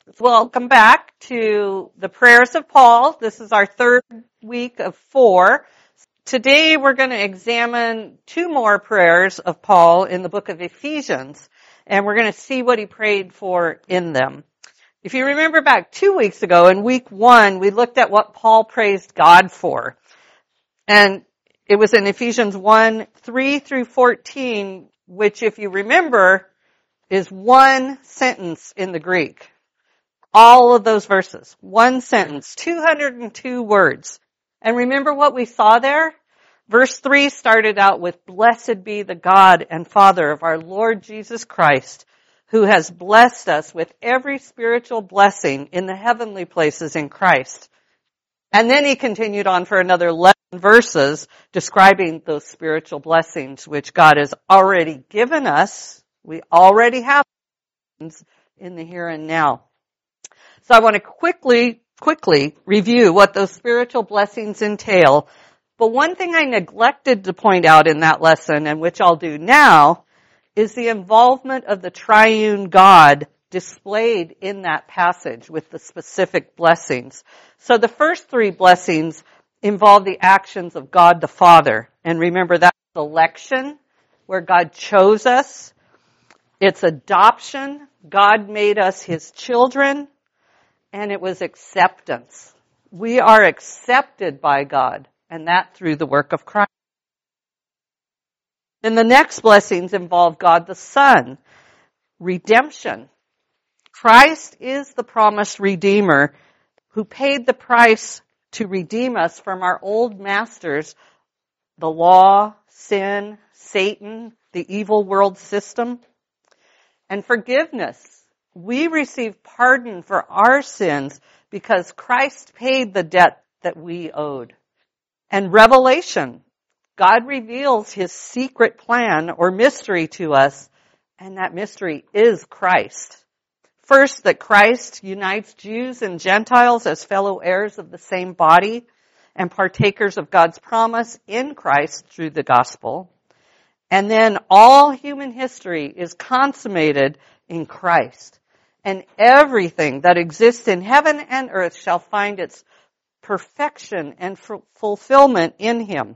Welcome back to the prayers of Paul. This is our third week of 4. Today we're going to examine 2 more prayers of Paul in the book of Ephesians, and we're going to see what he prayed for in them. If you remember back 2 weeks ago, in week 1, we looked at what Paul praised God for. And it was in Ephesians 1, 3 through 14, which, if you remember, is one sentence in the Greek. All of those verses. One sentence. 202 words. And remember what we saw there? Verse 3 started out with, "Blessed be the God and Father of our Lord Jesus Christ, who has blessed us with every spiritual blessing in the heavenly places in Christ." And then he continued on for another 11 verses describing those spiritual blessings which God has already given us. We already have in the here and now. So I want to quickly review what those spiritual blessings entail. But one thing I neglected to point out in that lesson, and which I'll do now, is the involvement of the triune God displayed in that passage with the specific blessings. So the first 3 blessings involve the actions of God the Father. And remember, that's election, where God chose us. It's adoption. God made us his children. And it was acceptance. We are accepted by God, and that through the work of Christ. Then the next blessings involve God the Son, redemption. Christ is the promised Redeemer who paid the price to redeem us from our old masters, the law, sin, Satan, the evil world system. And forgiveness. We receive pardon for our sins because Christ paid the debt that we owed. And revelation. God reveals his secret plan or mystery to us, and that mystery is Christ. First, that Christ unites Jews and Gentiles as fellow heirs of the same body and partakers of God's promise in Christ through the gospel. And then all human history is consummated in Christ. And everything that exists in heaven and earth shall find its perfection and fulfillment in him.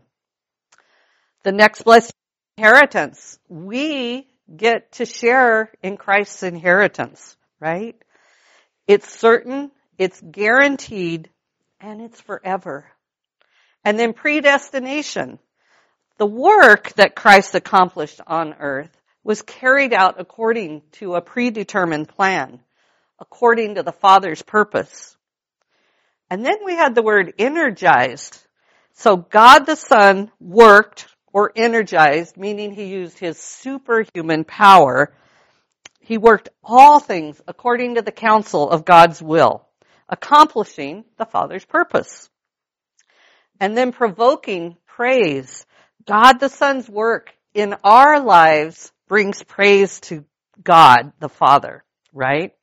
The next blessing, inheritance. We get to share in Christ's inheritance, right? It's certain, it's guaranteed, and it's forever. And then predestination. The work that Christ accomplished on earth was carried out according to a predetermined plan, according to the Father's purpose. And then we had the word energized. So God the Son worked or energized, meaning he used his superhuman power. He worked all things according to the counsel of God's will, accomplishing the Father's purpose. And then provoking praise. God the Son's work in our lives brings praise to God the Father, right?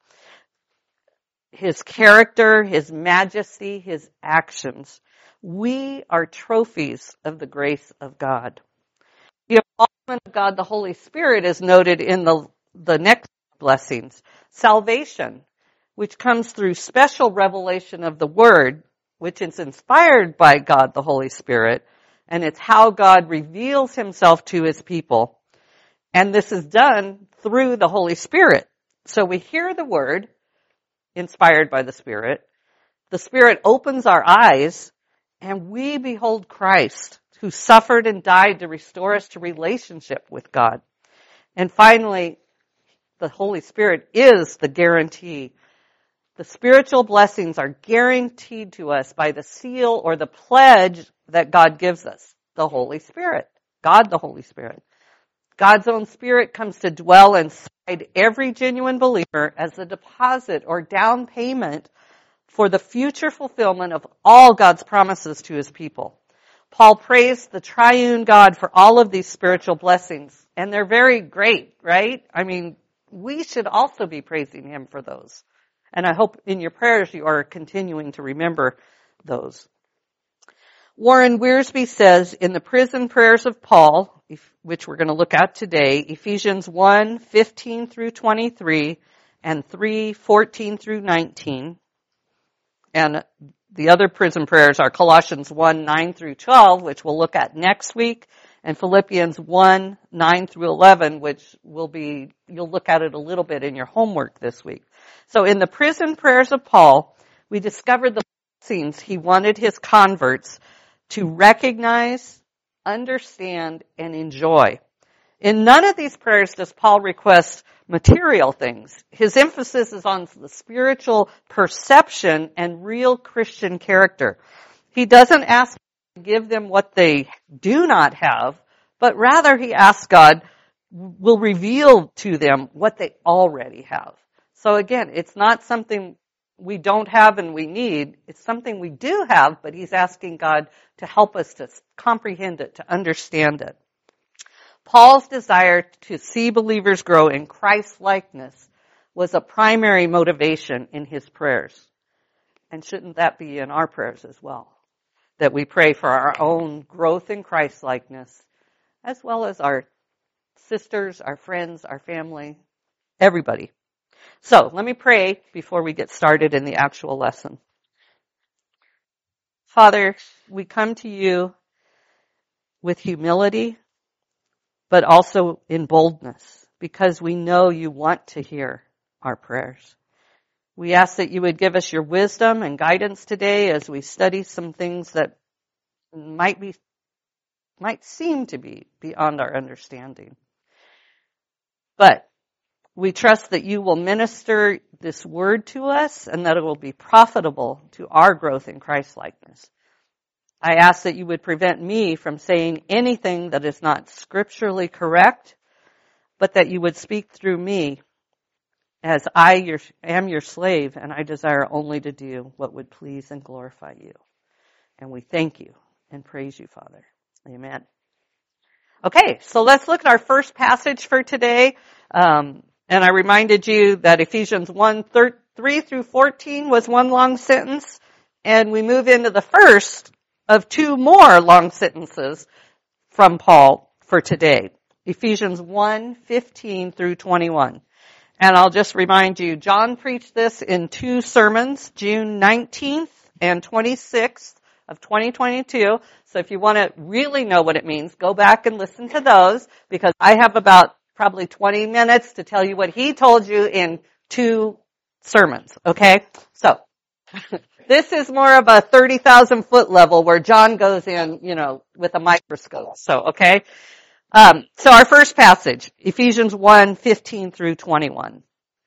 His character, his majesty, his actions. We are trophies of the grace of God. The involvement of God the Holy Spirit is noted in the next blessings. Salvation, which comes through special revelation of the Word, which is inspired by God the Holy Spirit, and it's how God reveals himself to his people. And this is done through the Holy Spirit. So we hear the word, inspired by the Spirit. The Spirit opens our eyes, and we behold Christ, who suffered and died to restore us to relationship with God. And finally, the Holy Spirit is the guarantee. The spiritual blessings are guaranteed to us by the seal or the pledge that God gives us, the Holy Spirit, God the Holy Spirit. God's own Spirit comes to dwell inside every genuine believer as a deposit or down payment for the future fulfillment of all God's promises to his people. Paul praised the triune God for all of these spiritual blessings, and they're very great, right? I mean, we should also be praising him for those. And I hope in your prayers you are continuing to remember those. Warren Wiersbe says in the prison prayers of Paul, which we're going to look at today, Ephesians 1, 15 through 23, and 3:14 through 19. And the other prison prayers are Colossians 1:9 through 12, which we'll look at next week, and Philippians 1:9 through 11, which you'll look at it a little bit in your homework this week. So in the prison prayers of Paul, we discovered the blessings he wanted his converts to recognize, understand, and enjoy. In none of these prayers does Paul request material things. His emphasis is on the spiritual perception and real Christian character. He doesn't ask to give them what they do not have, but rather he asks God will reveal to them what they already have. So again, it's not something we don't have and we need. It's something we do have, but he's asking God to help us to comprehend it, to understand it. Paul's desire to see believers grow in Christ-likeness was a primary motivation in his prayers. And shouldn't that be in our prayers as well? That we pray for our own growth in Christ-likeness, as well as our sisters, our friends, our family, everybody. So let me pray before we get started in the actual lesson. Father, we come to you with humility, but also in boldness, because we know you want to hear our prayers. We ask that you would give us your wisdom and guidance today as we study some things that might seem to be beyond our understanding. But we trust that you will minister this word to us and that it will be profitable to our growth in Christ-likeness. I ask that you would prevent me from saying anything that is not scripturally correct, but that you would speak through me as I am your slave and I desire only to do what would please and glorify you. And we thank you and praise you, Father. Amen. Okay, so let's look at our first passage for today. And I reminded you that Ephesians 1:3 through 14 was one long sentence, and we move into the first of two more long sentences from Paul for today. Ephesians 1:15 through 21. And I'll just remind you, John preached this in two sermons, June 19th and 26th of 2022. So if you want to really know what it means, go back and listen to those, because I have about probably 20 minutes to tell you what he told you in two sermons, okay? So this is more of a 30,000 foot level where John goes in, with a microscope. So, okay. So our first passage, Ephesians 1:15 through 21.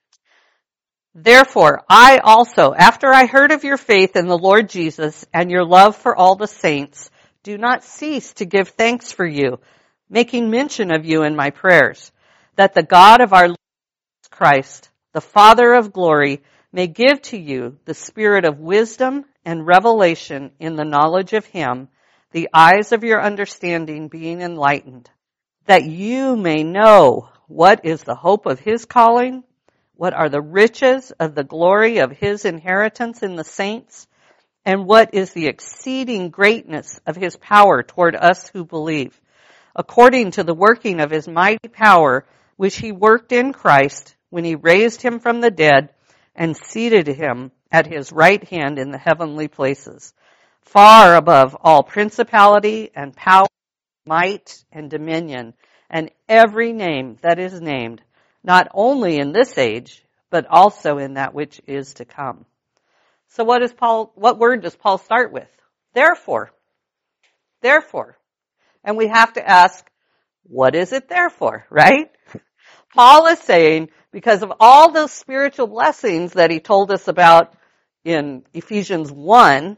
Therefore, I also, after I heard of your faith in the Lord Jesus and your love for all the saints, do not cease to give thanks for you, making mention of you in my prayers, that the God of our Lord Jesus Christ, the Father of glory, may give to you the spirit of wisdom and revelation in the knowledge of him, the eyes of your understanding being enlightened, that you may know what is the hope of his calling, what are the riches of the glory of his inheritance in the saints, and what is the exceeding greatness of his power toward us who believe, according to the working of his mighty power, which he worked in Christ when he raised him from the dead and seated him at his right hand in the heavenly places, far above all principality and power, might and dominion, and every name that is named, not only in this age, but also in that which is to come. So what word does Paul start with? Therefore. Therefore. And we have to ask, what is it there for, right? Paul is saying, because of all those spiritual blessings that he told us about in Ephesians 1,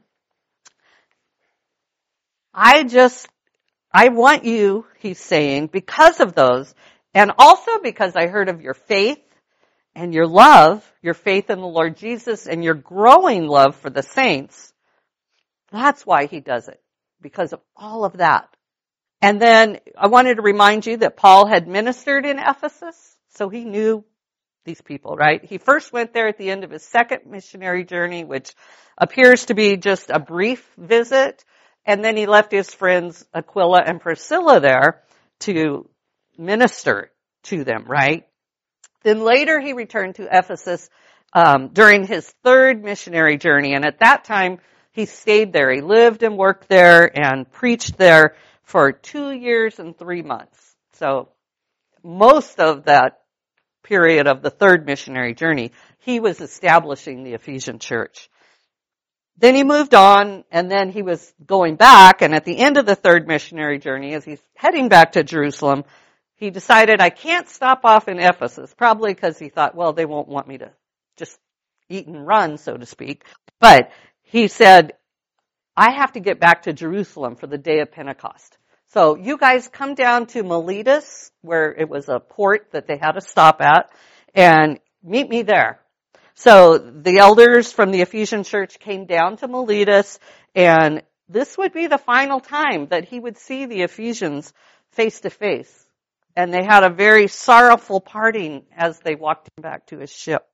I want you, he's saying, because of those, and also because I heard of your faith and your love, your faith in the Lord Jesus and your growing love for the saints, that's why he does it, because of all of that. And then I wanted to remind you that Paul had ministered in Ephesus, so he knew these people, right? He first went there at the end of his second missionary journey, which appears to be just a brief visit. And then he left his friends Aquila and Priscilla there to minister to them, right? Then later he returned to Ephesus during his third missionary journey. And at that time, he stayed there. He lived and worked there and preached there for 2 years and 3 months. So most of that period of the third missionary journey, he was establishing the Ephesian church. Then he moved on, and then he was going back, and at the end of the third missionary journey, as he's heading back to Jerusalem, he decided, I can't stop off in Ephesus, probably because he thought, well, they won't want me to just eat and run, so to speak. But he said, I have to get back to Jerusalem for the day of Pentecost. So you guys come down to Miletus, where it was a port that they had to stop at, and meet me there. So the elders from the Ephesian church came down to Miletus, and this would be the final time that he would see the Ephesians face to face. And they had a very sorrowful parting as they walked him back to his ship.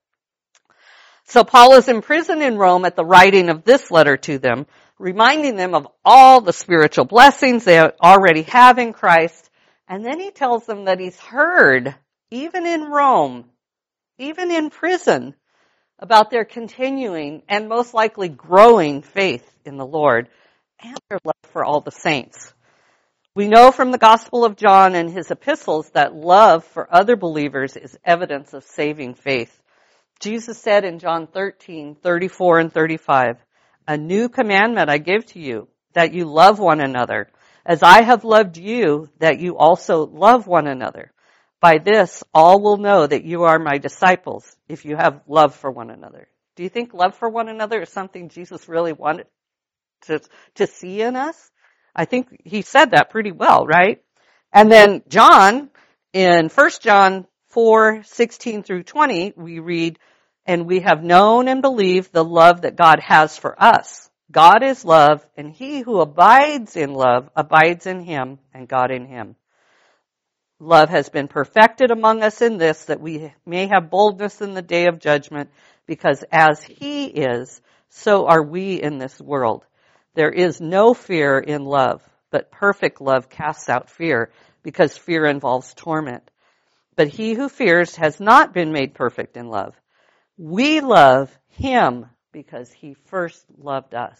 So Paul is imprisoned in Rome at the writing of this letter to them, reminding them of all the spiritual blessings they already have in Christ. And then he tells them that he's heard, even in Rome, even in prison, about their continuing and most likely growing faith in the Lord and their love for all the saints. We know from the Gospel of John and his epistles that love for other believers is evidence of saving faith. Jesus said in John 13:34 and 35, a new commandment I give to you, that you love one another, as I have loved you, that you also love one another. By this, all will know that you are my disciples, if you have love for one another. Do you think love for one another is something Jesus really wanted to see in us? I think he said that pretty well, right? And then John, in 1 John 4:16 through 20, we read, and we have known and believed the love that God has for us. God is love, and he who abides in love abides in him, and God in him. Love has been perfected among us in this, that we may have boldness in the day of judgment, because as he is, so are we in this world. There is no fear in love, but perfect love casts out fear, because fear involves torment. But he who fears has not been made perfect in love. We love him because he first loved us.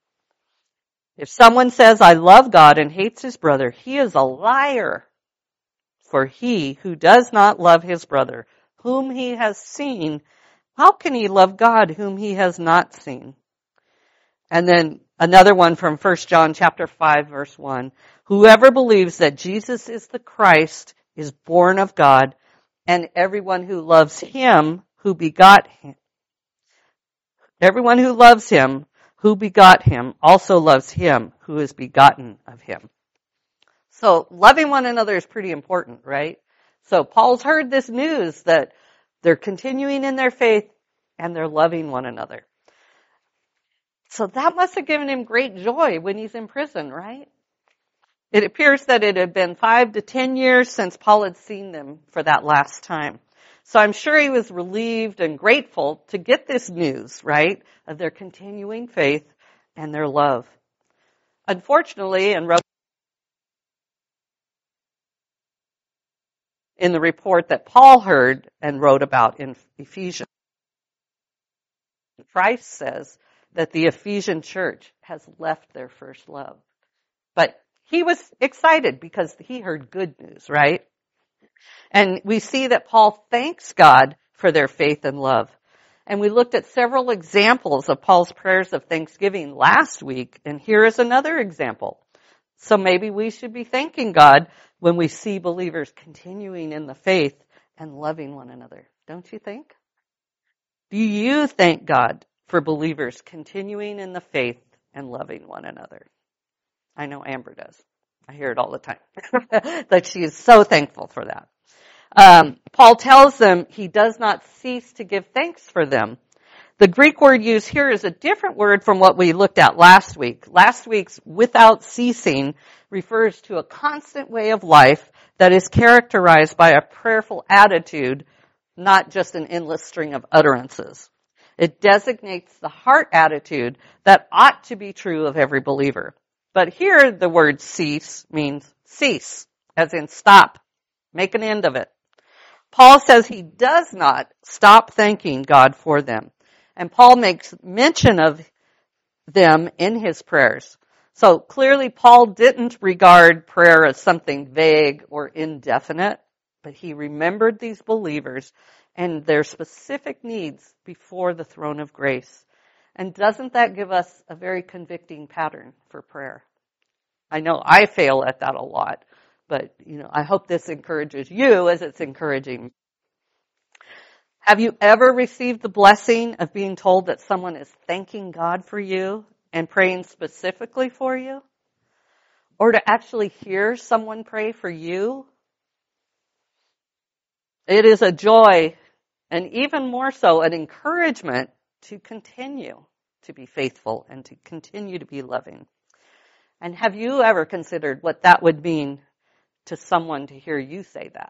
If someone says, I love God and hates his brother, he is a liar. For he who does not love his brother, whom he has seen, how can he love God whom he has not seen? And then another one from 1 John chapter 5, verse 1. Whoever believes that Jesus is the Christ is born of God, and everyone who loves him who begot him, everyone who loves him who begot him also loves him who is begotten of him. So loving one another is pretty important, right? So Paul's heard this news that they're continuing in their faith and they're loving one another. So that must have given him great joy when he's in prison, right? It appears that it had been 5 to 10 years since Paul had seen them for that last time. So I'm sure he was relieved and grateful to get this news, right, of their continuing faith and their love. Unfortunately, and in the report that Paul heard and wrote about in Ephesians, Christ says that the Ephesian church has left their first love. But he was excited because he heard good news, right? And we see that Paul thanks God for their faith and love. And we looked at several examples of Paul's prayers of thanksgiving last week, and here is another example. So maybe we should be thanking God when we see believers continuing in the faith and loving one another. Don't you think? Do you thank God for believers continuing in the faith and loving one another? I know Amber does. I hear it all the time. That she is so thankful for that. Paul tells them he does not cease to give thanks for them. The Greek word used here is a different word from what we looked at last week. Last week's without ceasing refers to a constant way of life that is characterized by a prayerful attitude, not just an endless string of utterances. It designates the heart attitude that ought to be true of every believer. But here the word cease means cease, as in stop, make an end of it. Paul says he does not stop thanking God for them. And Paul makes mention of them in his prayers. So clearly Paul didn't regard prayer as something vague or indefinite, but he remembered these believers and their specific needs before the throne of grace. And doesn't that give us a very convicting pattern for prayer? I know I fail at that a lot, but I hope this encourages you as it's encouraging me. Have you ever received the blessing of being told that someone is thanking God for you and praying specifically for you? Or to actually hear someone pray for you? It is a joy, and even more so, an encouragement to continue to be faithful and to continue to be loving. And have you ever considered what that would mean to someone to hear you say that?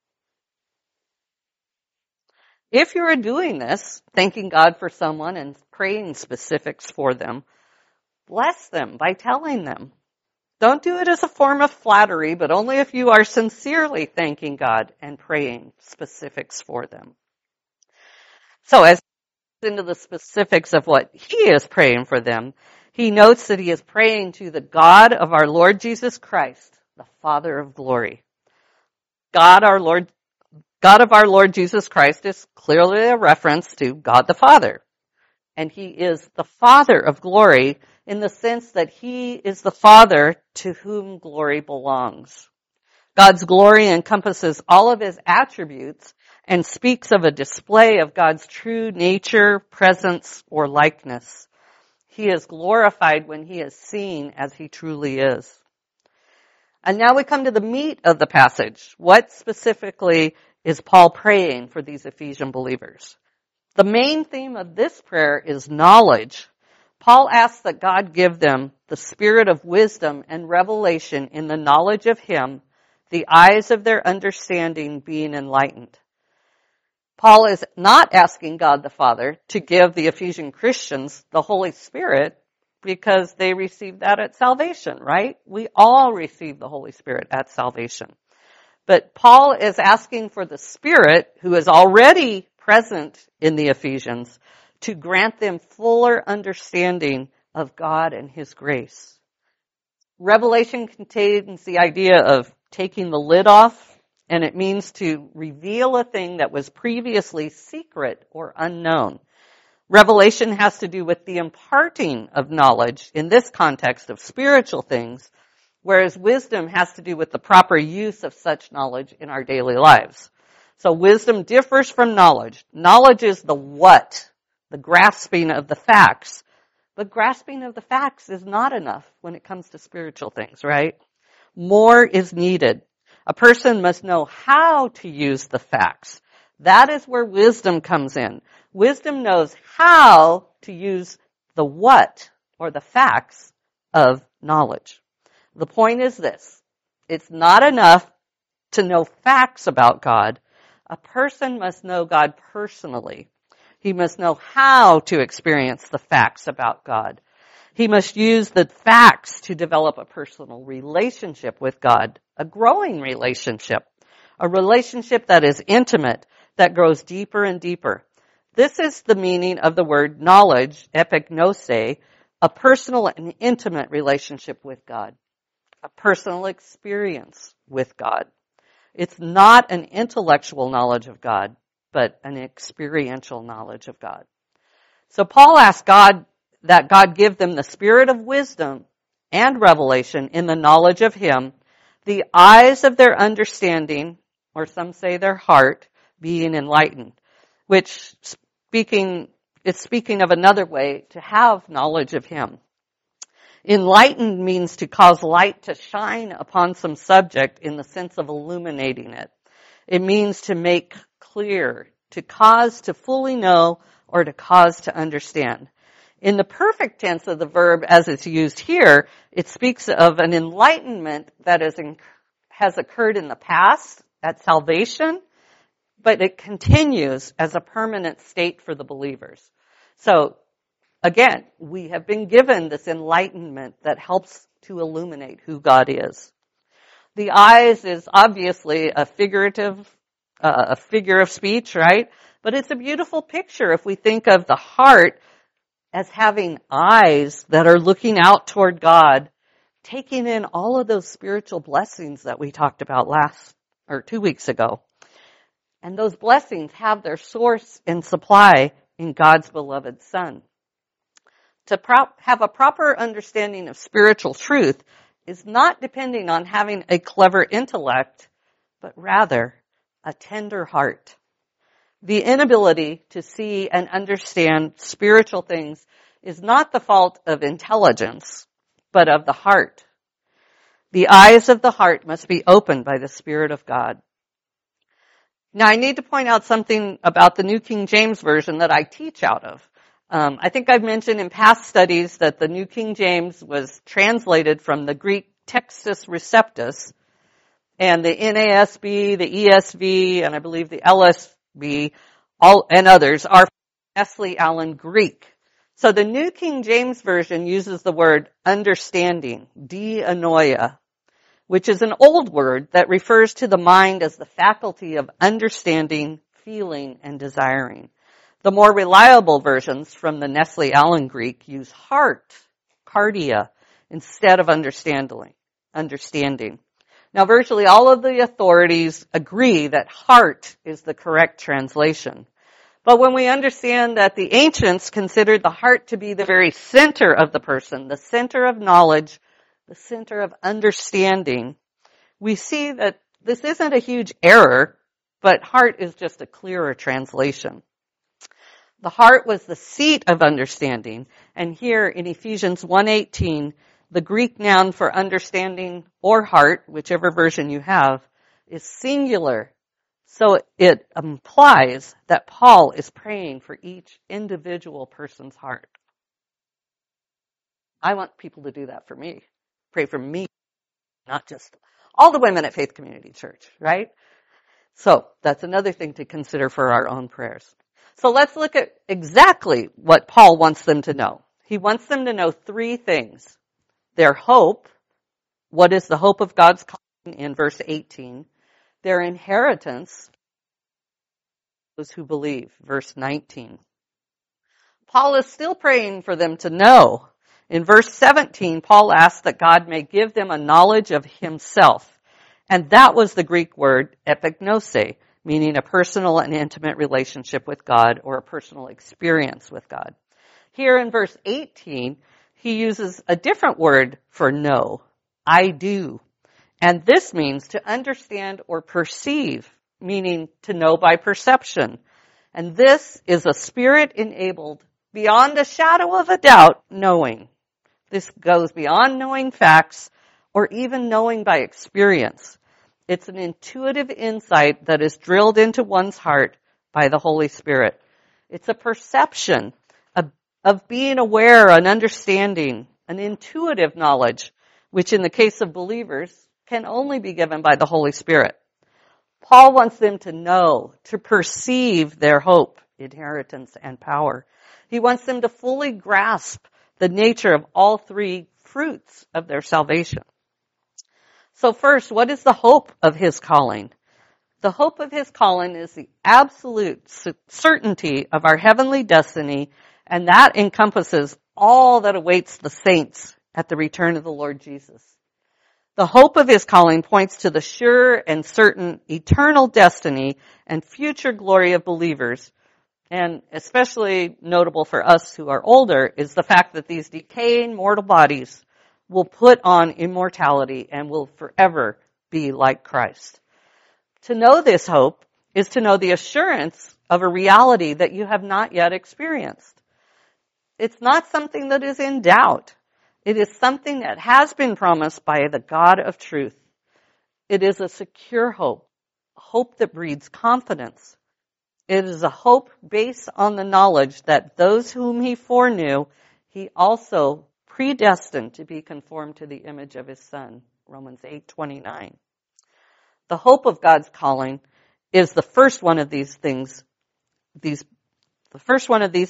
If you're doing this, thanking God for someone and praying specifics for them, bless them by telling them. Don't do it as a form of flattery, but only if you are sincerely thanking God and praying specifics for them. So as he goes into the specifics of what he is praying for them, he notes that he is praying to the God of our Lord Jesus Christ, the Father of glory. God of our Lord Jesus Christ is clearly a reference to God the Father. And he is the Father of glory in the sense that he is the Father to whom glory belongs. God's glory encompasses all of his attributes and speaks of a display of God's true nature, presence, or likeness. He is glorified when he is seen as he truly is. And now we come to the meat of the passage. What specifically is Paul praying for these Ephesian believers? The main theme of this prayer is knowledge. Paul asks that God give them the spirit of wisdom and revelation in the knowledge of him, the eyes of their understanding being enlightened. Paul is not asking God the Father to give the Ephesian Christians the Holy Spirit because they received that at salvation, right? We all receive the Holy Spirit at salvation. But Paul is asking for the Spirit, who is already present in the Ephesians, to grant them fuller understanding of God and his grace. Revelation contains the idea of taking the lid off, and it means to reveal a thing that was previously secret or unknown. Revelation has to do with the imparting of knowledge in this context of spiritual things, whereas wisdom has to do with the proper use of such knowledge in our daily lives. So wisdom differs from knowledge. Knowledge is the what, the grasping of the facts. But grasping of the facts is not enough when it comes to spiritual things, right? More is needed. A person must know how to use the facts. That is where wisdom comes in. Wisdom knows how to use the what, or the facts of knowledge. The point is this: it's not enough to know facts about God. A person must know God personally. He must know how to experience the facts about God. He must use the facts to develop a personal relationship with God, a growing relationship, a relationship that is intimate, that grows deeper and deeper. This is the meaning of the word knowledge, epignose, a personal and intimate relationship with God, a personal experience with God. It's not an intellectual knowledge of God, but an experiential knowledge of God. So Paul asks God that God give them the spirit of wisdom and revelation in the knowledge of him, the eyes of their understanding, or some say their heart, being enlightened, which it's speaking of another way to have knowledge of him. Enlightened means to cause light to shine upon some subject in the sense of illuminating it. It means to make clear, to cause to fully know, or to cause to understand. In the perfect tense of the verb as it's used here, it speaks of an enlightenment that has occurred in the past at salvation, but it continues as a permanent state for the believers. So, again, we have been given this enlightenment that helps to illuminate who God is. The eyes is obviously a figurative a figure of speech, right? But it's a beautiful picture if we think of the heart as having eyes that are looking out toward God, taking in all of those spiritual blessings that we talked about 2 weeks ago. And those blessings have their source and supply in God's beloved Son. To have a proper understanding of spiritual truth is not depending on having a clever intellect, but rather a tender heart. The inability to see and understand spiritual things is not the fault of intelligence, but of the heart. The eyes of the heart must be opened by the Spirit of God. Now, I need to point out something about the New King James Version that I teach out of. I think I've mentioned in past studies that the New King James was translated from the Greek Textus Receptus, and the NASB, the ESV, and I believe the LSB, and others are Nestle Aland Greek. So the New King James Version uses the word understanding, dianoia, which is an old word that refers to the mind as the faculty of understanding, feeling, and desiring. The more reliable versions from the Nestle Aland Greek use heart, cardia, instead of understanding. Now, virtually all of the authorities agree that heart is the correct translation. But when we understand that the ancients considered the heart to be the very center of the person, the center of knowledge, the center of understanding, we see that this isn't a huge error, but heart is just a clearer translation. The heart was the seat of understanding, and here in Ephesians 1:18, the Greek noun for understanding or heart, whichever version you have, is singular. So it implies that Paul is praying for each individual person's heart. I want people to do that for me. Pray for me, not just all the women at Faith Community Church, right? So that's another thing to consider for our own prayers. So let's look at exactly what Paul wants them to know. He wants them to know three things. Their hope. What is the hope of God's calling in verse 18? Their inheritance. Those who believe, verse 19. Paul is still praying for them to know. In verse 17, Paul asks that God may give them a knowledge of himself. And that was the Greek word epignosis, meaning a personal and intimate relationship with God or a personal experience with God. Here in verse 18, he uses a different word for know, I do. And this means to understand or perceive, meaning to know by perception. And this is a spirit-enabled, beyond a shadow of a doubt, knowing. This goes beyond knowing facts or even knowing by experience. It's an intuitive insight that is drilled into one's heart by the Holy Spirit. It's a perception of being aware, an understanding, an intuitive knowledge, which in the case of believers can only be given by the Holy Spirit. Paul wants them to know, to perceive their hope, inheritance, and power. He wants them to fully grasp the nature of all three fruits of their salvation. So first, what is the hope of his calling? The hope of his calling is the absolute certainty of our heavenly destiny, and that encompasses all that awaits the saints at the return of the Lord Jesus. The hope of his calling points to the sure and certain eternal destiny and future glory of believers. And especially notable for us who are older is the fact that these decaying mortal bodies will put on immortality and will forever be like Christ. To know this hope is to know the assurance of a reality that you have not yet experienced. It's not something that is in doubt. It is something that has been promised by the God of truth. It is a secure hope, a hope that breeds confidence. It is a hope based on the knowledge that those whom he foreknew, he also predestined to be conformed to the image of his Son, Romans 8:29. The hope of God's calling is the first one of these things, the first one of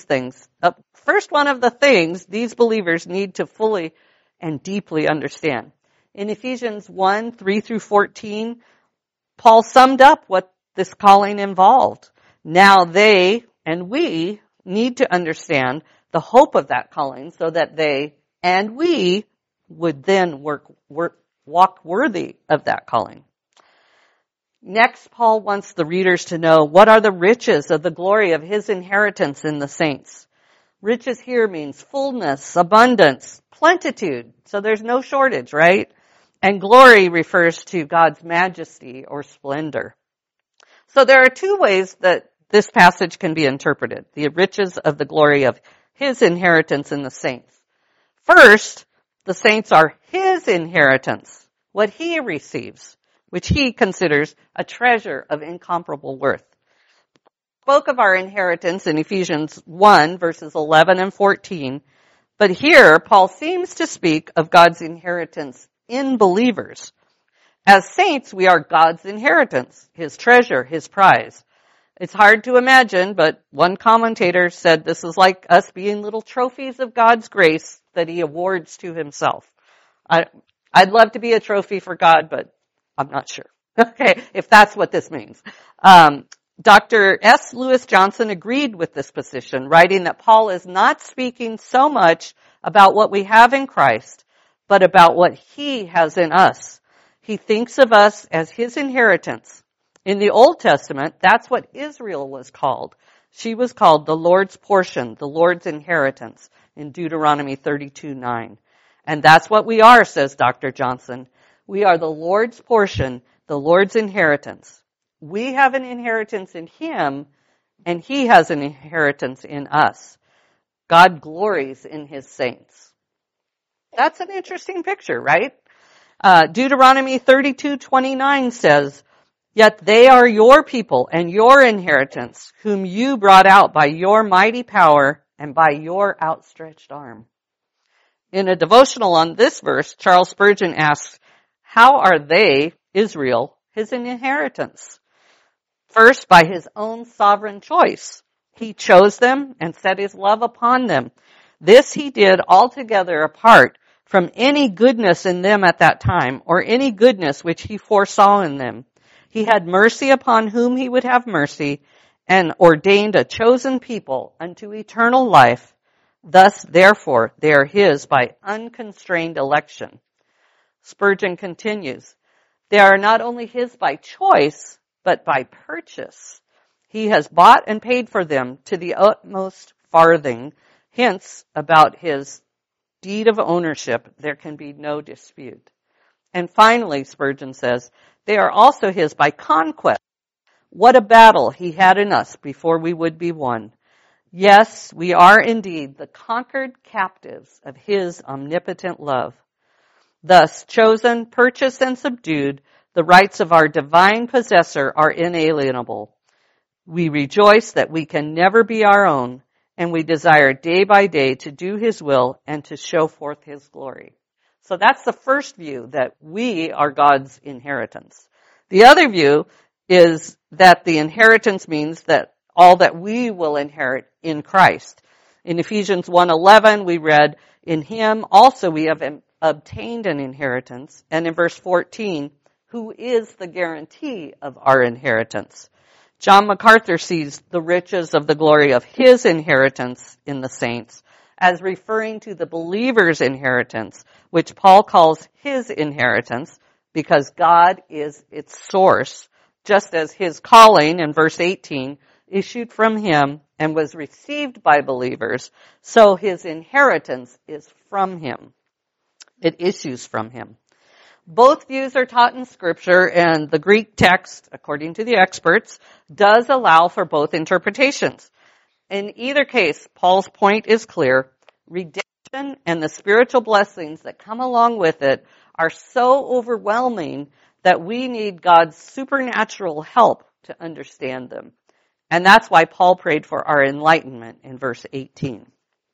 the things these believers need to fully and deeply understand. In Ephesians 1:3-14, Paul summed up what this calling involved. Now they and we need to understand the hope of that calling so that they and we would then walk worthy of that calling. Next, Paul wants the readers to know what are the riches of the glory of his inheritance in the saints. Riches here means fullness, abundance, plenitude. So there's no shortage, right? And glory refers to God's majesty or splendor. So there are two ways that this passage can be interpreted. The riches of the glory of his inheritance in the saints. First, the saints are his inheritance, what he receives, which he considers a treasure of incomparable worth. Spoke of our inheritance in Ephesians 1, verses 11 and 14, but here Paul seems to speak of God's inheritance in believers. As saints, we are God's inheritance, his treasure, his prize. It's hard to imagine, but one commentator said this is like us being little trophies of God's grace that he awards to himself. I'd love to be a trophy for God, but I'm not sure. Okay, if that's what this means. Dr. S. Lewis Johnson agreed with this position, writing that Paul is not speaking so much about what we have in Christ, but about what he has in us. He thinks of us as his inheritance. In the Old Testament, that's what Israel was called. She was called the Lord's portion, the Lord's inheritance, in Deuteronomy 32:9. And that's what we are, says Dr. Johnson. We are the Lord's portion, the Lord's inheritance. We have an inheritance in him, and he has an inheritance in us. God glories in his saints. That's an interesting picture, right? Deuteronomy 32:29 says, "Yet they are your people and your inheritance, whom you brought out by your mighty power and by your outstretched arm." In a devotional on this verse, Charles Spurgeon asks, how are they, Israel, his inheritance? First, by his own sovereign choice. He chose them and set his love upon them. This he did altogether apart from any goodness in them at that time, or any goodness which he foresaw in them. He had mercy upon whom he would have mercy, and ordained a chosen people unto eternal life. Thus, therefore, they are his by unconstrained election. Spurgeon continues, they are not only his by choice, but by purchase. He has bought and paid for them to the utmost farthing. Hence, about his deed of ownership, there can be no dispute. And finally, Spurgeon says, they are also his by conquest. What a battle he had in us before we would be won. Yes, we are indeed the conquered captives of his omnipotent love. Thus, chosen, purchased, and subdued, the rights of our divine possessor are inalienable. We rejoice that we can never be our own, and we desire day by day to do his will and to show forth his glory. So that's the first view, that we are God's inheritance. The other view is that the inheritance means that all that we will inherit in Christ. In Ephesians 1:11, we read, in him also we have obtained an inheritance. And in verse 14, who is the guarantee of our inheritance? John MacArthur sees the riches of the glory of his inheritance in the saints as referring to the believer's inheritance, which Paul calls his inheritance because God is its source, just as his calling in verse 18 issued from him and was received by believers, so his inheritance is from him. It issues from him. Both views are taught in Scripture, and the Greek text, according to the experts, does allow for both interpretations. In either case, Paul's point is clear. Redemption and the spiritual blessings that come along with it are so overwhelming that we need God's supernatural help to understand them. And that's why Paul prayed for our enlightenment in verse 18.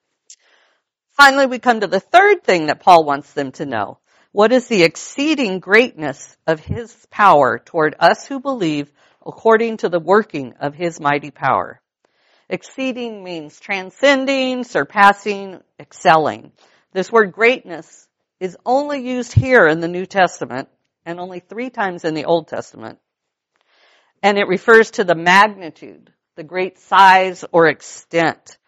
Finally, we come to the third thing that Paul wants them to know. What is the exceeding greatness of his power toward us who believe according to the working of his mighty power? Exceeding means transcending, surpassing, excelling. This word greatness is only used here in the New Testament and only 3 times in the Old Testament. And it refers to the magnitude, the great size or extent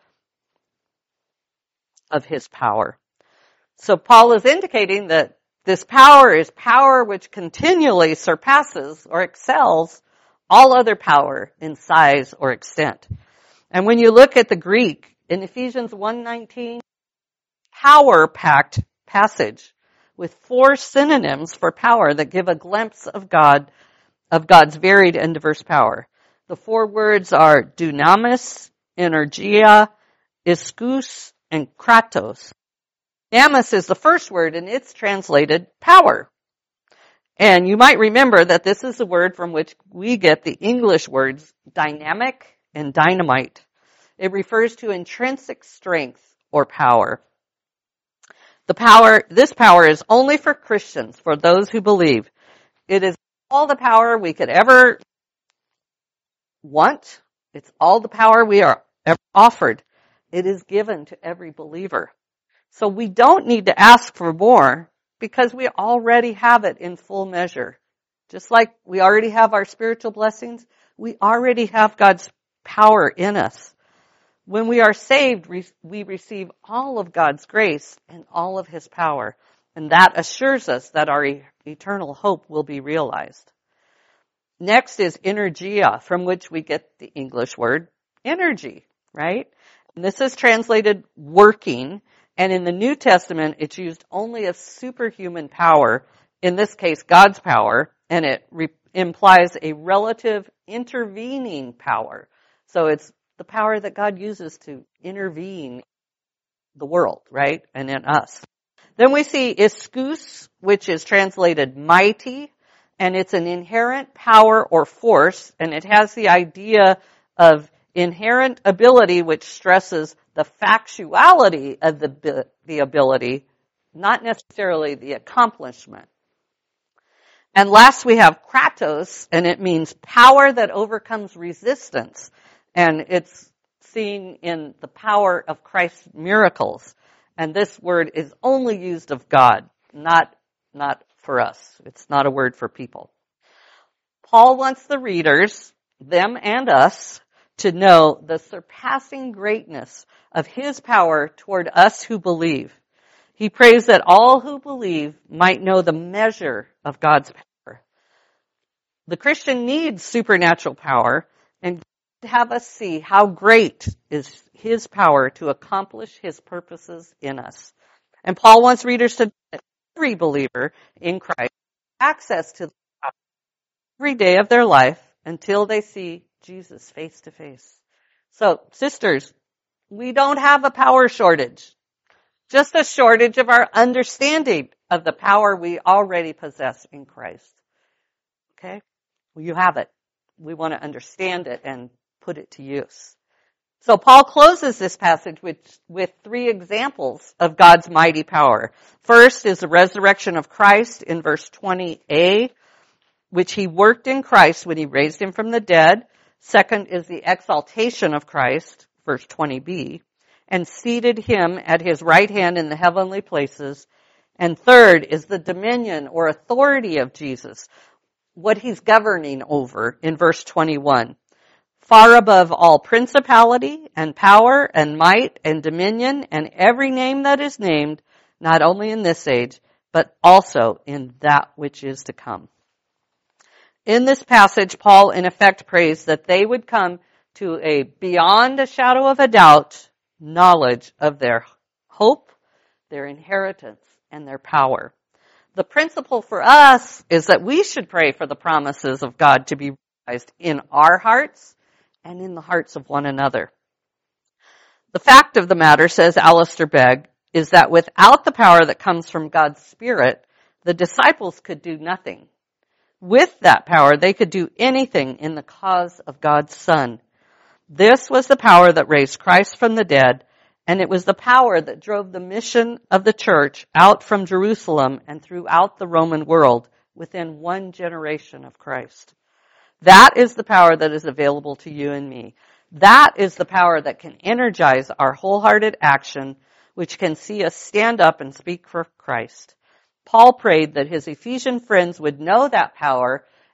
of his power. So Paul is indicating that this power is power which continually surpasses or excels all other power in size or extent. And when you look at the Greek in Ephesians 1:19, power-packed passage with 4 synonyms for power that give a glimpse of God's varied and diverse power. The 4 words are dunamis, energia, ischus, and kratos. Dunamis is the first word, and it's translated power. And you might remember that this is the word from which we get the English words dynamic and dynamite. It refers to intrinsic strength or power. This power is only for Christians, for those who believe. It is all the power we could ever want. It's all the power we are ever offered. It is given to every believer. So we don't need to ask for more because we already have it in full measure. Just like we already have our spiritual blessings, we already have God's power in us. When we are saved, we receive all of God's grace and all of his power. And that assures us that our eternal hope will be realized. Next is energia, from which we get the English word energy, right? And this is translated working. And in the New Testament, it's used only of superhuman power, in this case, God's power, and it implies a relative intervening power. So it's the power that God uses to intervene in the world, right? And in us. Then we see ischus, which is translated mighty, and it's an inherent power or force, and it has the idea of inherent ability which stresses the factuality of the ability, not necessarily the accomplishment. And last we have kratos, and it means power that overcomes resistance. And it's seen in the power of Christ's miracles. And this word is only used of God, not for us. It's not a word for people. Paul wants the readers, them and us, to know the surpassing greatness of his power toward us who believe. He prays that all who believe might know the measure of God's power. The Christian needs supernatural power, and to have us see how great is his power to accomplish his purposes in us. And Paul wants readers to know that every believer in Christ has access to the power every day of their life until they see Jesus face to face. So, sisters, we don't have a power shortage, just a shortage of our understanding of the power we already possess in Christ. Okay? Well, you have it. We want to understand it and put it to use. So Paul closes this passage with 3 examples of God's mighty power. First is the resurrection of Christ in verse 20a, which he worked in Christ when he raised him from the dead. Second is the exaltation of Christ, verse 20b, and seated him at his right hand in the heavenly places. And third is the dominion or authority of Jesus, what he's governing over in verse 21. Far above all principality and power and might and dominion and every name that is named, not only in this age, but also in that which is to come. In this passage, Paul in effect prays that they would come to a beyond a shadow of a doubt knowledge of their hope, their inheritance, and their power. The principle for us is that we should pray for the promises of God to be realized in our hearts and in the hearts of one another. The fact of the matter, says Alistair Begg, is that without the power that comes from God's Spirit, the disciples could do nothing. With that power, they could do anything in the cause of God's Son. This was the power that raised Christ from the dead, and it was the power that drove the mission of the church out from Jerusalem and throughout the Roman world within 1 generation of Christ. That is the power that is available to you and me. That is the power that can energize our wholehearted action, which can see us stand up and speak for Christ. Paul prayed that his Ephesian friends would know that power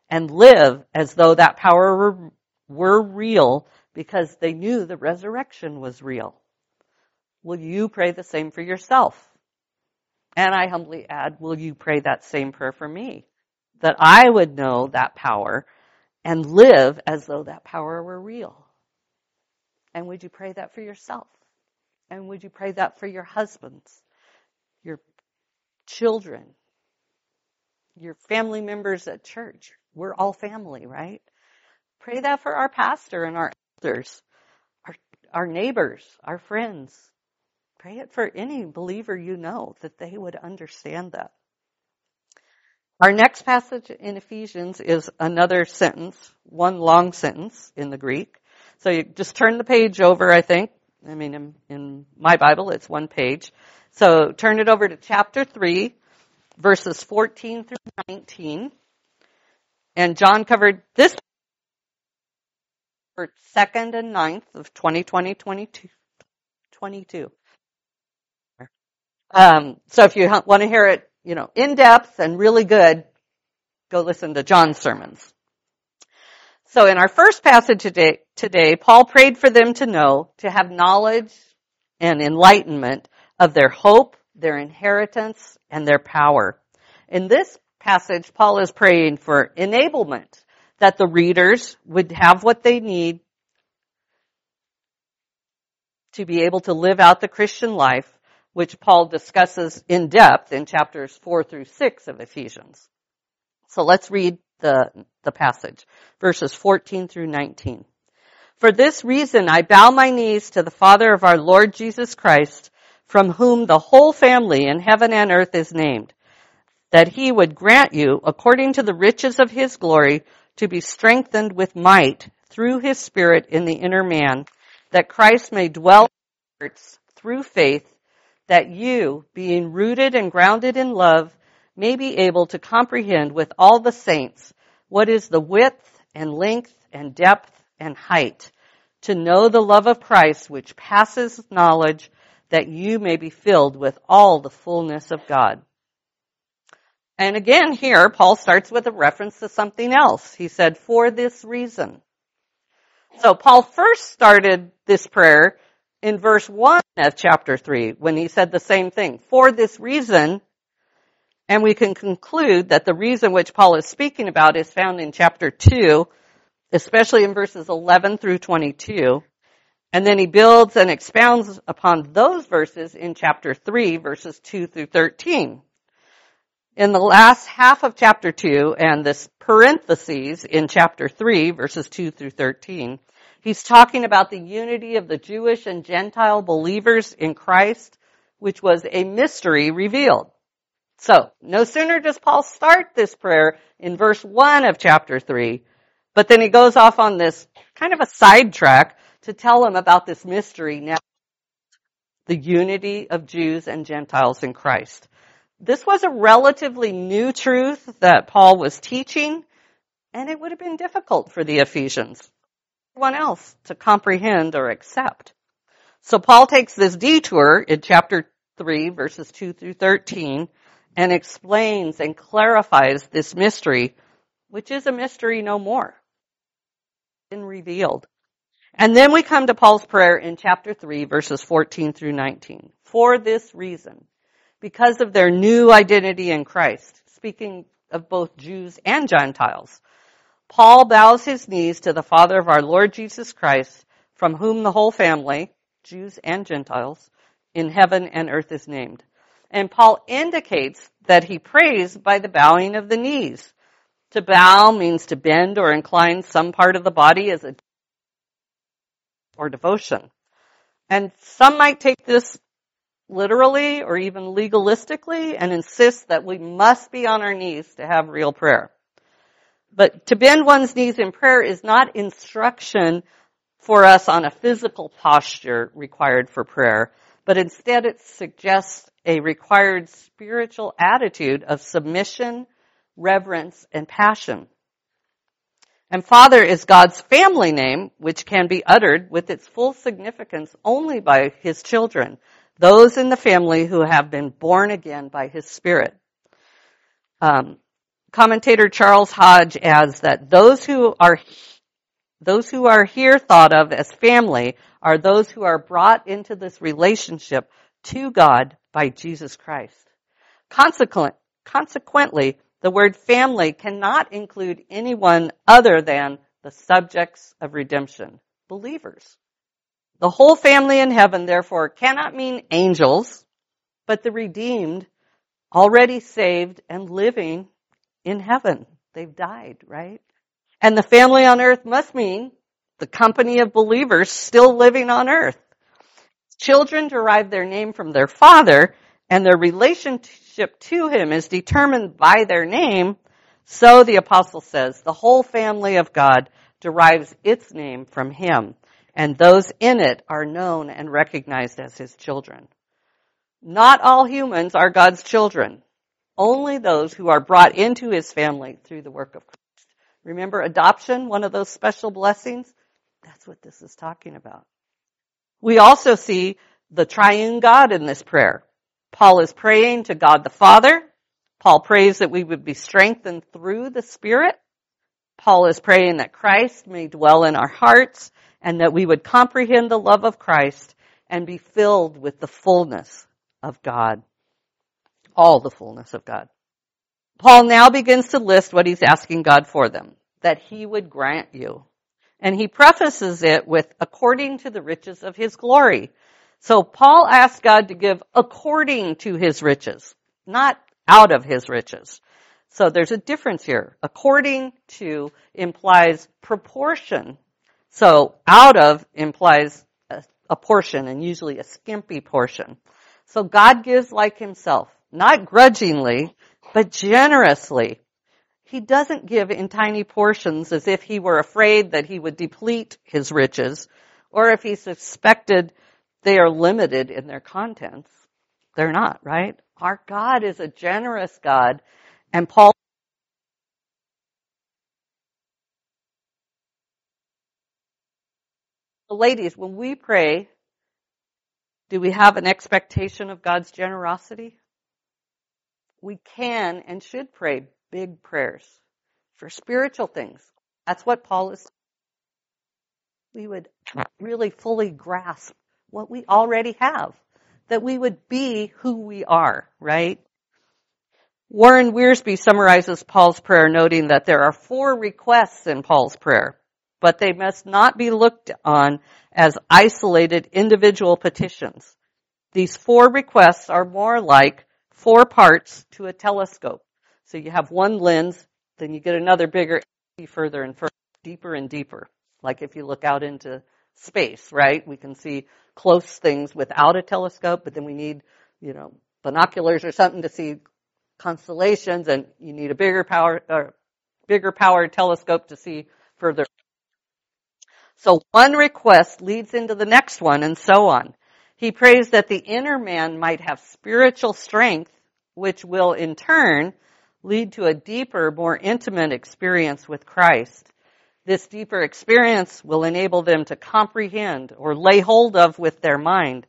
and live as though that power were real because they knew the resurrection was real. Will you pray the same for yourself? And I humbly add, will you pray that same prayer for me? That I would know that power and live as though that power were real. And would you pray that for yourself? And would you pray that for your husbands, your children, your family members at church? We're all family, right? Pray that for our pastor and our elders, our neighbors, our friends. Pray it for any believer you know, that they would understand that. Our next passage in Ephesians is another sentence, one long sentence in the Greek. So you just turn the page over, I think. I mean, in my Bible, it's one page. So turn it over to chapter 3, verses 14 through 19. And John covered this for 2nd and 9th of 2022. So if you want to hear it, in depth and really good, go listen to John's sermons. So in our first passage today, Paul prayed for them to have knowledge and enlightenment of their hope, their inheritance, and their power. In this passage, Paul is praying for enablement, that the readers would have what they need to be able to live out the Christian life, which Paul discusses in depth in chapters 4 through 6 of Ephesians. So let's read the passage, verses 14 through 19. For this reason I bow my knees to the Father of our Lord Jesus Christ, from whom the whole family in heaven and earth is named, that he would grant you, according to the riches of his glory, to be strengthened with might through his Spirit in the inner man, that Christ may dwell in your hearts through faith, that you, being rooted and grounded in love, may be able to comprehend with all the saints what is the width and length and depth and height, to know the love of Christ which passes knowledge, that you may be filled with all the fullness of God. And again here, Paul starts with a reference to something else. He said, for this reason. So Paul first started this prayer in verse 1 of chapter 3, when he said the same thing, for this reason. And we can conclude that the reason which Paul is speaking about is found in chapter 2, especially in verses 11 through 22. And then he builds and expounds upon those verses in chapter 3, verses 2 through 13. In the last half of chapter 2 and this parentheses in chapter 3, verses 2 through 13, he's talking about the unity of the Jewish and Gentile believers in Christ, which was a mystery revealed. So, no sooner does Paul start this prayer in verse 1 of chapter 3, but then he goes off on this kind of a sidetrack to tell them about this mystery now, the unity of Jews and Gentiles in Christ. This was a relatively new truth that Paul was teaching, and it would have been difficult for the Ephesians, everyone else, to comprehend or accept. So Paul takes this detour in chapter 3, verses 2 through 13, and explains and clarifies this mystery, which is a mystery no more, been revealed. And then we come to Paul's prayer in chapter 3, verses 14 through 19. For this reason, because of their new identity in Christ, speaking of both Jews and Gentiles, Paul bows his knees to the Father of our Lord Jesus Christ, from whom the whole family, Jews and Gentiles, in heaven and earth is named. And Paul indicates that he prays by the bowing of the knees. To bow means to bend or incline some part of the body as a or devotion. And some might take this literally or even legalistically and insist that we must be on our knees to have real prayer. But to bend one's knees in prayer is not instruction for us on a physical posture required for prayer, but instead it suggests a required spiritual attitude of submission, reverence, and passion. And Father is God's family name, which can be uttered with its full significance only by his children, those in the family who have been born again by his Spirit. Commentator Charles Hodge adds that those who are here thought of as family are those who are brought into this relationship to God by Jesus Christ. Consequently, the word family cannot include anyone other than the subjects of redemption, believers. The whole family in heaven, therefore, cannot mean angels, but the redeemed, already saved and living in heaven. They've died, right? And the family on earth must mean the company of believers still living on earth. Children derive their name from their father, and their relationship to him is determined by their name. So the apostle says, the whole family of God derives its name from him, and those in it are known and recognized as his children. Not all humans are God's children. Only those who are brought into his family through the work of Christ. Remember adoption, one of those special blessings? That's what this is talking about. We also see the triune God in this prayer. Paul is praying to God the Father. Paul prays that we would be strengthened through the Spirit. Paul is praying that Christ may dwell in our hearts and that we would comprehend the love of Christ and be filled with the fullness of God. All the fullness of God. Paul now begins to list what he's asking God for them, that he would grant you. And he prefaces it with, according to the riches of his glory. So Paul asks God to give according to his riches, not out of his riches. So there's a difference here. According to implies proportion. So out of implies a portion, and usually a skimpy portion. So God gives like himself, not grudgingly, but generously. He doesn't give in tiny portions as if he were afraid that he would deplete his riches, or if he suspected they are limited in their contents. They're not, right? Our God is a generous God, and Paul ladies, when we pray, do we have an expectation of God's generosity? We can and should pray big prayers for spiritual things. That's what Paul is saying. We would really fully grasp what we already have, that we would be who we are, right? Warren Wiersbe summarizes Paul's prayer, noting that there are 4 requests in Paul's prayer, but they must not be looked on as isolated individual petitions. These 4 requests are more like 4 parts to a telescope. So you have one lens, then you get another bigger, further and further, deeper and deeper. Like if you look out into space, right? We can see close things without a telescope, but then we need, binoculars or something to see constellations, and you need a bigger powered telescope to see further. So one request leads into the next one, and so on. He prays that the inner man might have spiritual strength, which will in turn lead to a deeper, more intimate experience with Christ. This deeper experience will enable them to comprehend or lay hold of with their mind,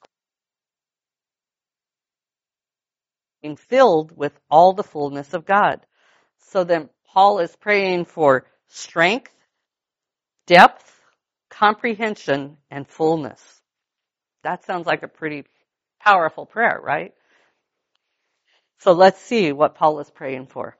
being filled with all the fullness of God. So then Paul is praying for strength, depth, comprehension, and fullness. That sounds like a pretty powerful prayer, right? So let's see what Paul is praying for.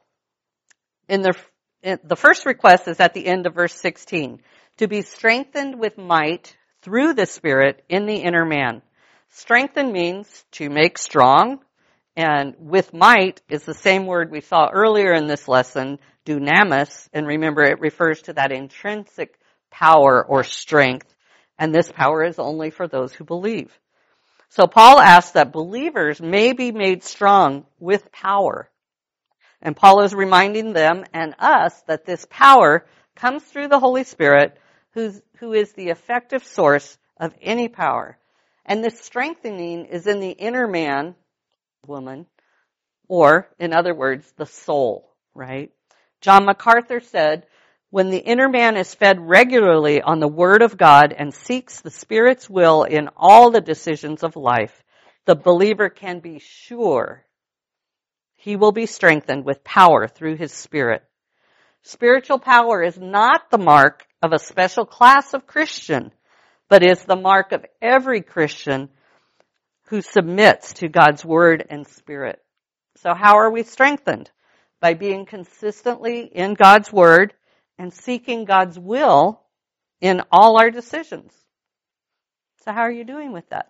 The first request is at the end of verse 16, to be strengthened with might through the Spirit in the inner man. Strengthen means to make strong, and with might is the same word we saw earlier in this lesson, dunamis, and remember it refers to that intrinsic power or strength, and this power is only for those who believe. So Paul asks that believers may be made strong with power. And Paul is reminding them and us that this power comes through the Holy Spirit, who is the effective source of any power. And this strengthening is in the inner man, woman, or, in other words, the soul, right? John MacArthur said, when the inner man is fed regularly on the Word of God and seeks the Spirit's will in all the decisions of life, the believer can be sure he will be strengthened with power through his Spirit. Spiritual power is not the mark of a special class of Christian, but is the mark of every Christian who submits to God's Word and Spirit. So how are we strengthened? By being consistently in God's Word and seeking God's will in all our decisions. So how are you doing with that?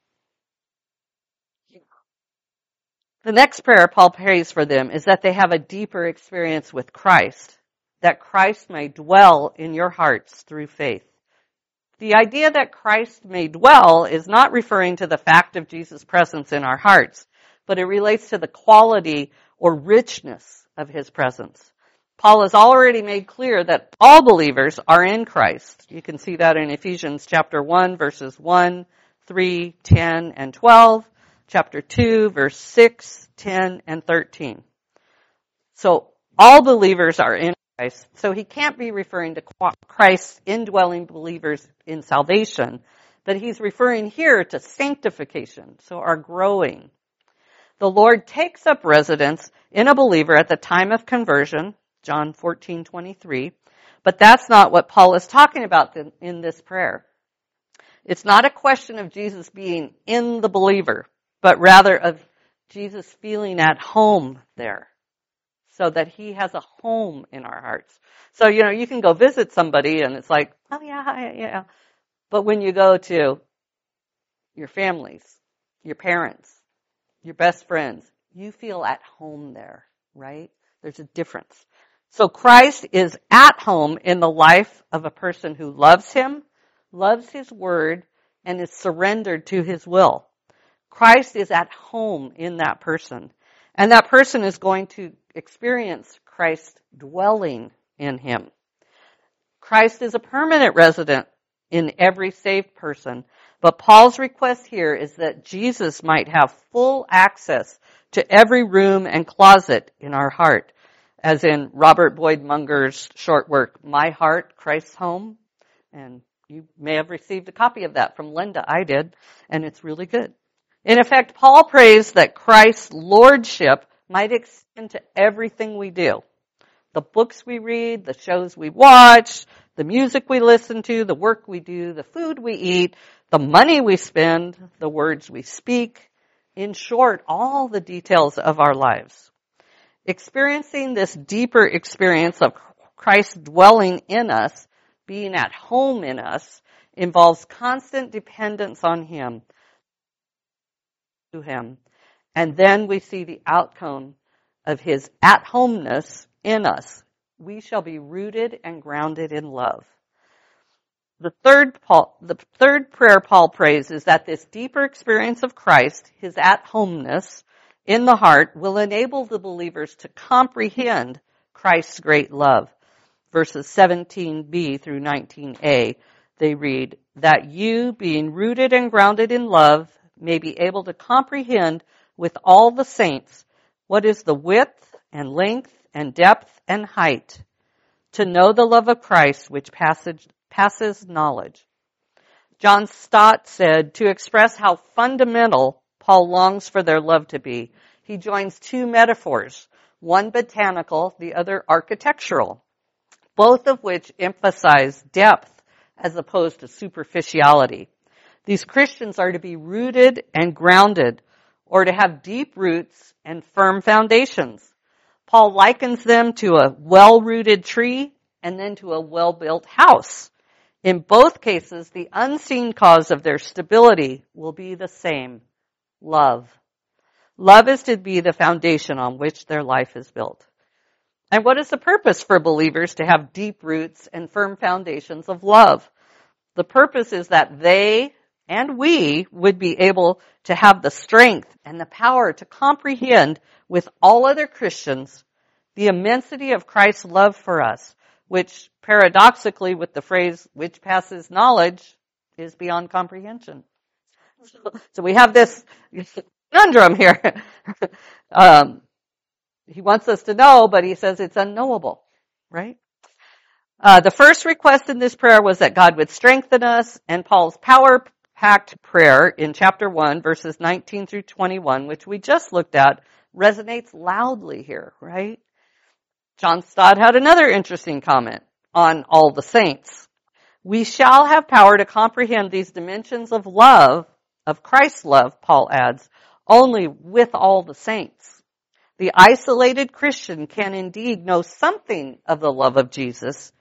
The next prayer Paul prays for them is that they have a deeper experience with Christ, that Christ may dwell in your hearts through faith. The idea that Christ may dwell is not referring to the fact of Jesus' presence in our hearts, but it relates to the quality or richness of his presence. Paul has already made clear that all believers are in Christ. You can see that in Ephesians chapter 1, verses 1, 3, 10, and 12, chapter 2, verse 6, 10, and 13. So all believers are in Christ. So he can't be referring to Christ's indwelling believers in salvation, but he's referring here to sanctification, so our growing. The Lord takes up residence in a believer at the time of conversion, John 14:23, but that's not what Paul is talking about in this prayer. It's not a question of Jesus being in the believer, but rather of Jesus feeling at home there, so that he has a home in our hearts. So, you can go visit somebody and it's like, oh yeah. But when you go to your families, your parents, your best friends, you feel at home there, right? There's a difference. So Christ is at home in the life of a person who loves him, loves his word, and is surrendered to his will. Christ is at home in that person. And that person is going to experience Christ dwelling in him. Christ is a permanent resident in every saved person. But Paul's request here is that Jesus might have full access to every room and closet in our heart. As in Robert Boyd Munger's short work, My Heart, Christ's Home. And you may have received a copy of that from Linda. I did. And it's really good. In effect, Paul prays that Christ's lordship might extend to everything we do. The books we read, the shows we watch, the music we listen to, the work we do, the food we eat, the money we spend, the words we speak. In short, all the details of our lives. Experiencing this deeper experience of Christ dwelling in us, being at home in us, involves constant dependence on him, to him. And then we see the outcome of his at-homeness in us. We shall be rooted and grounded in love. The third prayer Paul prays is that this deeper experience of Christ, his at-homeness in the heart, will enable the believers to comprehend Christ's great love. Verses 17b through 19a, they read, that you, being rooted and grounded in love, may be able to comprehend with all the saints what is the width and length and depth and height, to know the love of Christ which passes knowledge. John Stott said, to express how fundamental Paul longs for their love to be, he joins two metaphors, one botanical, the other architectural, both of which emphasize depth as opposed to superficiality. These Christians are to be rooted and grounded, or to have deep roots and firm foundations. Paul likens them to a well-rooted tree and then to a well-built house. In both cases, the unseen cause of their stability will be the same, love. Love is to be the foundation on which their life is built. And what is the purpose for believers to have deep roots and firm foundations of love? The purpose is that they and we would be able to have the strength and the power to comprehend with all other Christians the immensity of Christ's love for us, which paradoxically with the phrase, which passes knowledge, is beyond comprehension. So we have this conundrum here. He wants us to know, but he says it's unknowable, right? The first request in this prayer was that God would strengthen us, and Paul's power-packed prayer in chapter 1, verses 19 through 21, which we just looked at, resonates loudly here, right? John Stott had another interesting comment on all the saints. We shall have power to comprehend these dimensions of love, of Christ's love, Paul adds, only with all the saints. The isolated Christian can indeed know something of the love of Jesus,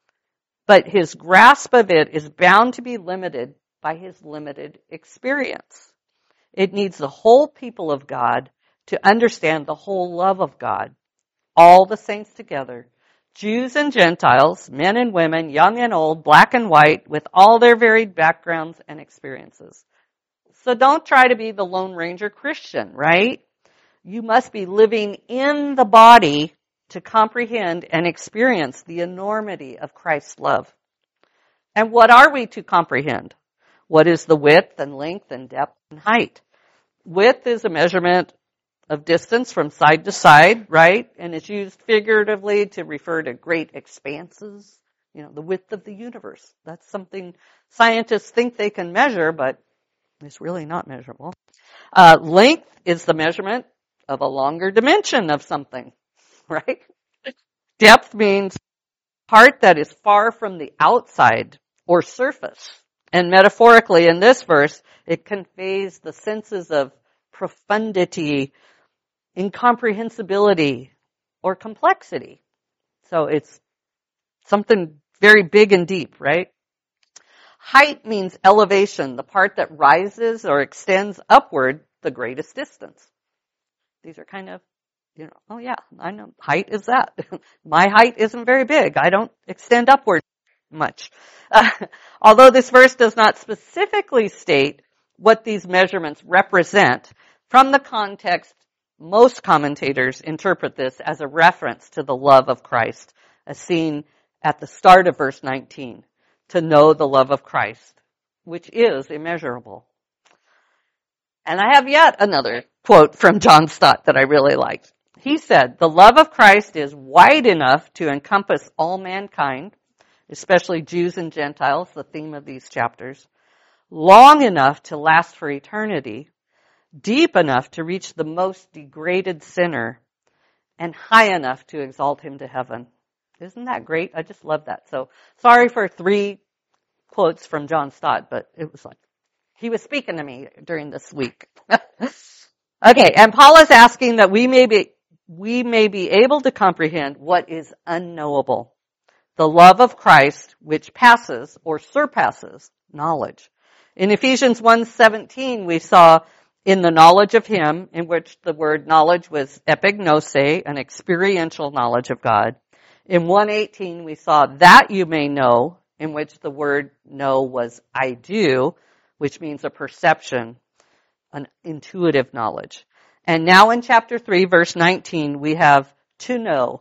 but his grasp of it is bound to be limited by his limited experience. It needs the whole people of God to understand the whole love of God, all the saints together, Jews and Gentiles, men and women, young and old, black and white, with all their varied backgrounds and experiences. So don't try to be the Lone Ranger Christian, right? You must be living in the body to comprehend and experience the enormity of Christ's love. And what are we to comprehend? What is the width and length and depth and height? Width is a measurement of distance from side to side, right? And it's used figuratively to refer to great expanses, the width of the universe. That's something scientists think they can measure, but it's really not measurable. Length is the measurement of a longer dimension of something, right? Depth means part that is far from the outside or surface. And metaphorically in this verse, it conveys the senses of profundity, incomprehensibility, or complexity. So it's something very big and deep, right? Height means elevation, the part that rises or extends upward the greatest distance. These are kind of, oh yeah, I know, height is that. My height isn't very big. I don't extend upward much. Although this verse does not specifically state what these measurements represent, from the context, most commentators interpret this as a reference to the love of Christ, as seen at the start of verse 19, to know the love of Christ, which is immeasurable. And I have yet another quote from John Stott that I really liked. He said, the love of Christ is wide enough to encompass all mankind, especially Jews and Gentiles, the theme of these chapters, long enough to last for eternity, deep enough to reach the most degraded sinner, and high enough to exalt him to heaven. Isn't that great? I just love that. So sorry for 3 quotes from John Stott, but it was like, he was speaking to me during this week. Okay, and Paul is asking that we may be able to comprehend what is unknowable, the love of Christ which passes or surpasses knowledge. In Ephesians 1:17, we saw in the knowledge of him, in which the word knowledge was epignose, an experiential knowledge of God. In 1:18, we saw that you may know, in which the word know was I do, which means a perception, an intuitive knowledge. And now in chapter 3, verse 19, we have to know,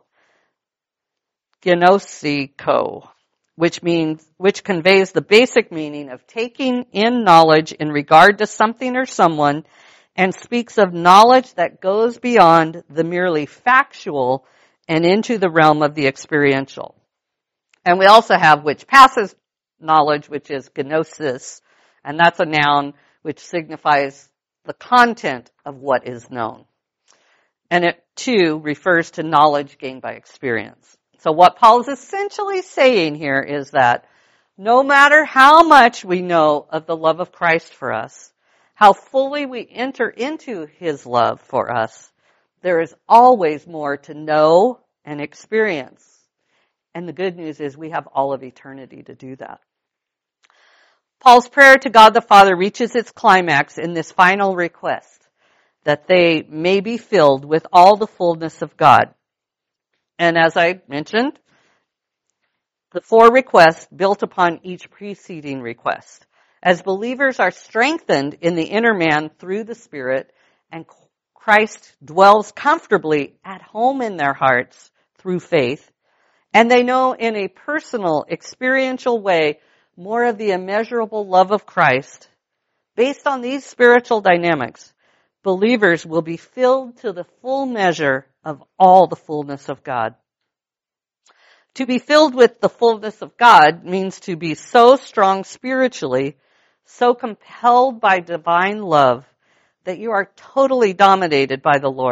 genosiko, which conveys the basic meaning of taking in knowledge in regard to something or someone, and speaks of knowledge that goes beyond the merely factual and into the realm of the experiential. And we also have which passes knowledge, which is gnosis, and that's a noun which signifies the content of what is known. And it too refers to knowledge gained by experience. So what Paul is essentially saying here is that no matter how much we know of the love of Christ for us, how fully we enter into his love for us, there is always more to know and experience. And the good news is we have all of eternity to do that. Paul's prayer to God the Father reaches its climax in this final request, that they may be filled with all the fullness of God. And as I mentioned, the 4 requests built upon each preceding request. As believers are strengthened in the inner man through the Spirit, and Christ dwells comfortably at home in their hearts through faith, and they know in a personal, experiential way more of the immeasurable love of Christ, based on these spiritual dynamics, believers will be filled to the full measure of all the fullness of God. To be filled with the fullness of God means to be so strong spiritually, so compelled by divine love, that you are totally dominated by the Lord,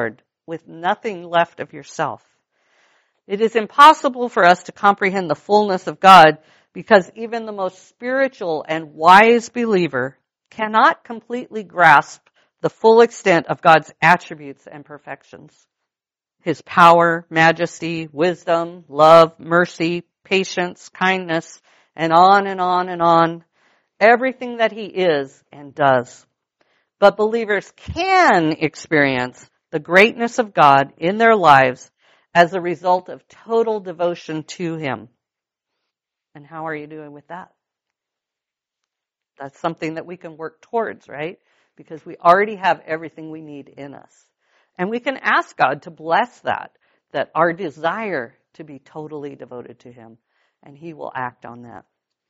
with nothing left of yourself. It is impossible for us to comprehend the fullness of God because even the most spiritual and wise believer cannot completely grasp the full extent of God's attributes and perfections. His power, majesty, wisdom, love, mercy, patience, kindness, and on and on and on. Everything that he is and does. But believers can experience the greatness of God in their lives as a result of total devotion to him. And how are you doing with that? That's something that we can work towards, right? Because we already have everything we need in us. And we can ask God to bless that our desire to be totally devoted to him, and he will act on that.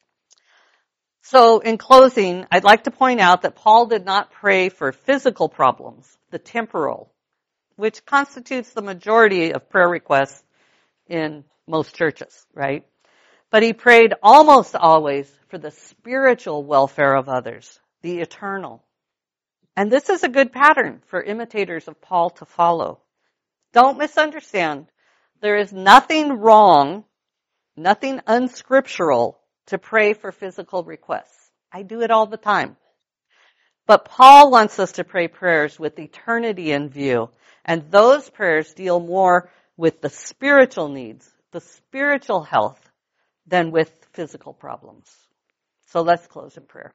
So in closing, I'd like to point out that Paul did not pray for physical problems, the temporal, which constitutes the majority of prayer requests in most churches, right? But he prayed almost always for the spiritual welfare of others, the eternal. And this is a good pattern for imitators of Paul to follow. Don't misunderstand. There is nothing wrong, nothing unscriptural to pray for physical requests. I do it all the time. But Paul wants us to pray prayers with eternity in view. And those prayers deal more with the spiritual needs, the spiritual health, than with physical problems. So let's close in prayer.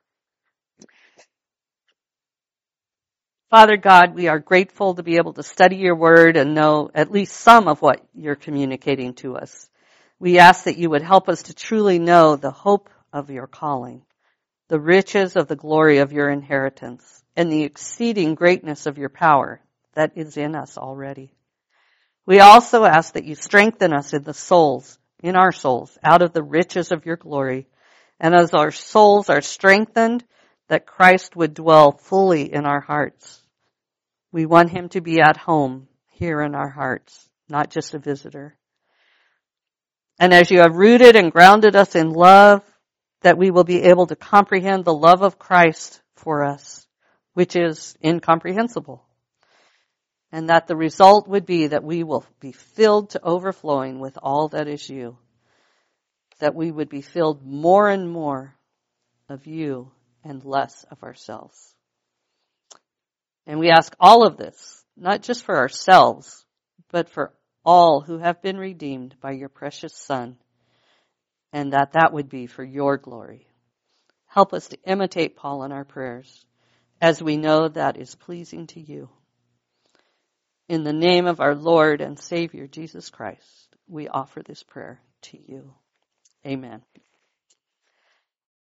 Father God, we are grateful to be able to study your word and know at least some of what you're communicating to us. We ask that you would help us to truly know the hope of your calling, the riches of the glory of your inheritance, and the exceeding greatness of your power that is in us already. We also ask that you strengthen us in our souls, out of the riches of your glory. And as our souls are strengthened, that Christ would dwell fully in our hearts. We want him to be at home here in our hearts, not just a visitor. And as you have rooted and grounded us in love, that we will be able to comprehend the love of Christ for us, which is incomprehensible. And that the result would be that we will be filled to overflowing with all that is you. That we would be filled more and more of you and less of ourselves. And we ask all of this, not just for ourselves, but for all who have been redeemed by your precious Son, and that would be for your glory. Help us to imitate Paul in our prayers, as we know that is pleasing to you. In the name of our Lord and Savior, Jesus Christ, we offer this prayer to you. Amen.